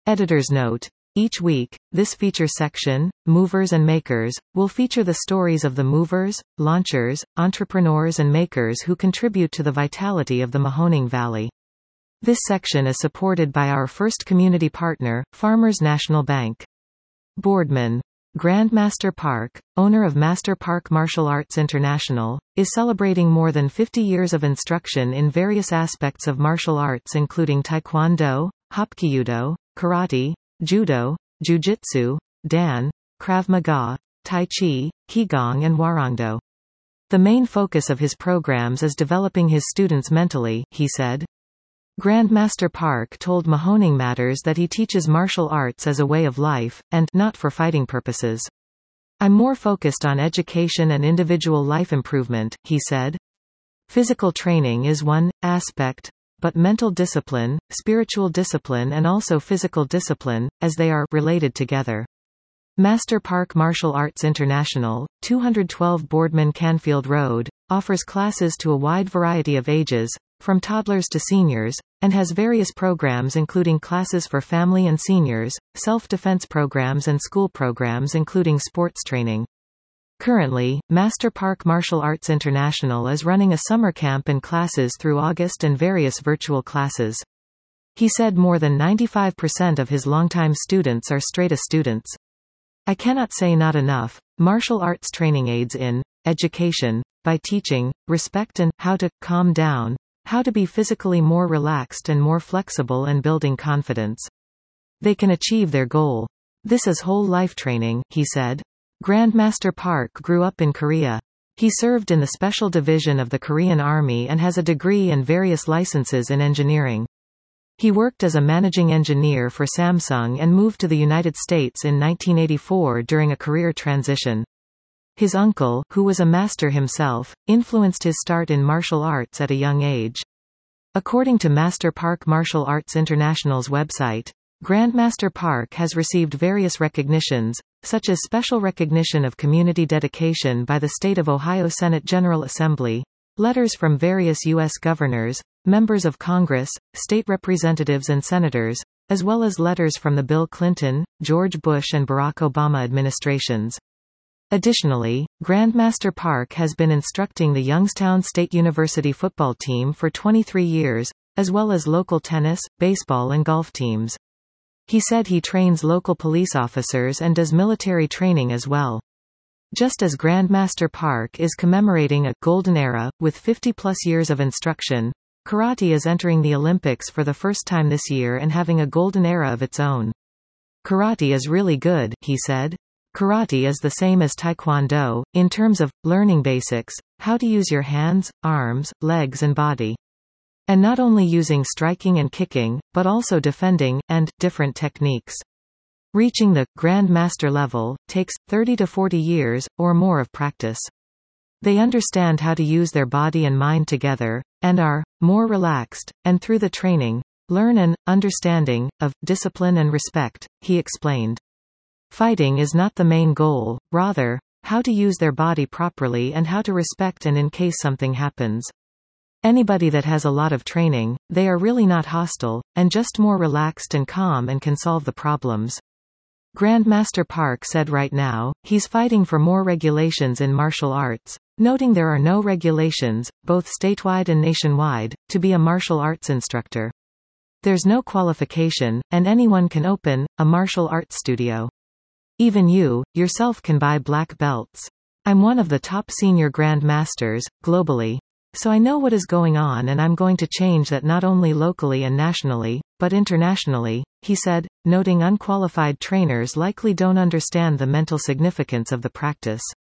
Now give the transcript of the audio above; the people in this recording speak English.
Editor's note. Each week, this feature section, Movers and Makers, will feature the stories of the movers, launchers, entrepreneurs and makers who contribute to the vitality of the Mahoning Valley. This section is supported by our first community partner, Farmers National Bank. Boardman. Grandmaster Park, owner of Master Park Martial Arts International, is celebrating more than 50 years of instruction in various aspects of martial arts including Taekwondo, Hapkido, Karate, Judo, Jiu-Jitsu, Dan, Krav Maga, Tai Chi, Qigong and Warangdo. The main focus of his programs is developing his students mentally, he said. Grandmaster Park told Mahoning Matters that he teaches martial arts as a way of life, and not for fighting purposes. I'm more focused on education and individual life improvement, he said. Physical training is one aspect, but mental discipline, spiritual discipline and also physical discipline, as they are related together. Master Park Martial Arts International, 212 Boardman Canfield Road, offers classes to a wide variety of ages, from toddlers to seniors, and has various programs including classes for family and seniors, self-defense programs and school programs including sports training. Currently, Master Park Martial Arts International is running a summer camp and classes through August and various virtual classes. He said more than 95% of his longtime students are straight A students. I cannot say not enough. Martial arts training aids in education by teaching respect and how to calm down, how to be physically more relaxed and more flexible and building confidence. They can achieve their goal. This is whole life training, he said. Grandmaster Park grew up in Korea. He served in the Special Division of the Korean Army and has a degree and various licenses in engineering. He worked as a managing engineer for Samsung and moved to the United States in 1984 during a career transition. His uncle, who was a master himself, influenced his start in martial arts at a young age. According to Master Park Martial Arts International's website, Grandmaster Park has received various recognitions, such as special recognition of community dedication by the State of Ohio Senate General Assembly, letters from various U.S. governors, members of Congress, state representatives and senators, as well as letters from the Bill Clinton, George Bush and Barack Obama administrations. Additionally, Grandmaster Park has been instructing the Youngstown State University football team for 23 years, as well as local tennis, baseball and golf teams. He said he trains local police officers and does military training as well. Just as Grandmaster Park is commemorating a golden era, with 50-plus years of instruction, karate is entering the Olympics for the first time this year and having a golden era of its own. Karate is really good, he said. Karate is the same as Taekwondo, in terms of learning basics, how to use your hands, arms, legs and body. And not only using striking and kicking, but also defending, and different techniques. Reaching the Grandmaster level takes 30 to 40 years, or more of practice. They understand how to use their body and mind together, and are more relaxed, and through the training, learn an understanding of discipline and respect, he explained. Fighting is not the main goal, rather, how to use their body properly and how to respect and in case something happens. Anybody that has a lot of training, they are really not hostile, and just more relaxed and calm and can solve the problems. Grandmaster Park said right now, he's fighting for more regulations in martial arts, noting there are no regulations, both statewide and nationwide, to be a martial arts instructor. There's no qualification, and anyone can open a martial arts studio. Even you, yourself can buy black belts. I'm one of the top senior grandmasters, globally. So I know what is going on and I'm going to change that not only locally and nationally, but internationally, he said, noting unqualified trainers likely don't understand the mental significance of the practice.